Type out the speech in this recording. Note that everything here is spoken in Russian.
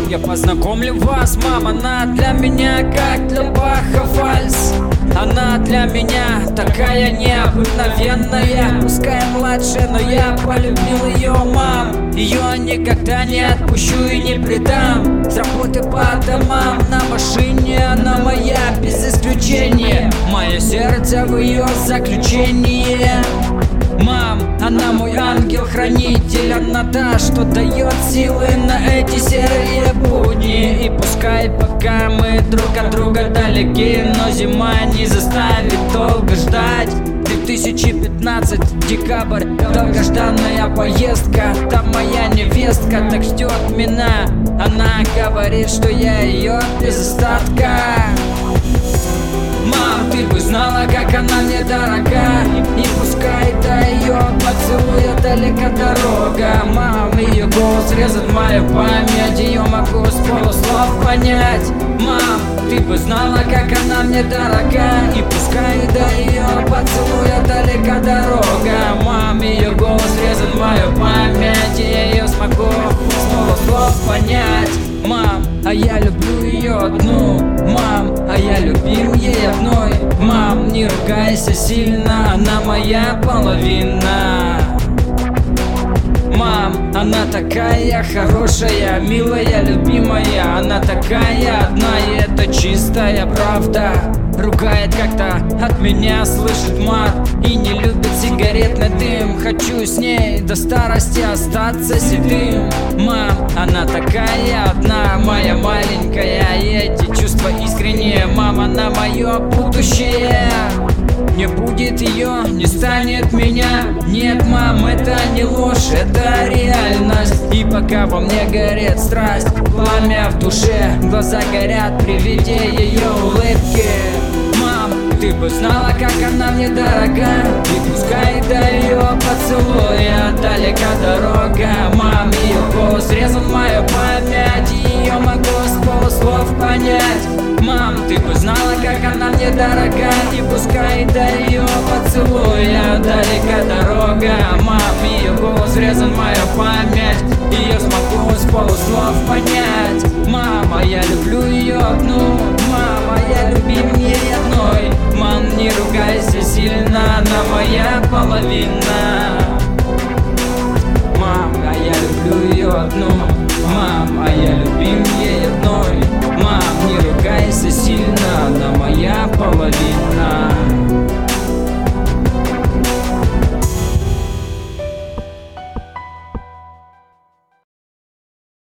Я познакомлю вас, мама, она для меня как для Баха вальс. Она для меня такая необыкновенная. Пускай младшая, но я полюбил ее, мам. Ее никогда не отпущу и не предам. С работы по домам, на машине она моя, без исключения. Мое сердце в ее заключении. Мам, она мой ангел-хранитель, она та, что дает силы на эти серые будни. И пускай пока мы друг от друга далеки, но зима не заставит долго ждать. 2015, декабрь, долгожданная поездка. Там моя невестка так ждет меня. Она говорит, что я ее без остатка. Мам, ты бы знала, как она мне дорога. И пускай до ее поцелуя далека дорога. Мам, ее голос резает мою память, ее могу с полуслов понять. Мам, ты бы знала, как она мне дорога. И пускай до ее поцелуя далека дорога. Мам, ее голос резает мою память, и я ее смогу с полуслов понять. Мам, а я люблю ее одну. Мам, а я любим ей одной. Мам, не ругайся сильно, она моя половина. Мам, она такая хорошая, милая, любимая. Она такая одна, и это чистая правда. Ругает как-то от меня, слышит мат и не любит сигаретный дым. Хочу с ней до старости остаться седым. Мам, она такая одна, моя маленькая, и эти чувства искренние. Мам, она мое будущее. Не будет ее, не станет меня. Нет, мам, это не ложь, это реальность. И пока во мне горит страсть, пламя в душе, глаза горят при виде ее улыбки. Мам, ты бы знала, как она мне дорога. И пускай до ее поцелуя далека дорога. Мам, ее голос резал мою память, и ее могу с полуслов понять. Мам, ты бы знала, как она мне дорога. И пускай до ее поцелуя далека дорога. Мам, ее голос резал мою память, ее смогу с полуслов понять. Мама, я люблю ее одну. Мама, я любим ей одной. Мам, не ругайся сильно, она моя половина. Мам, а я люблю ее одну. Мам, а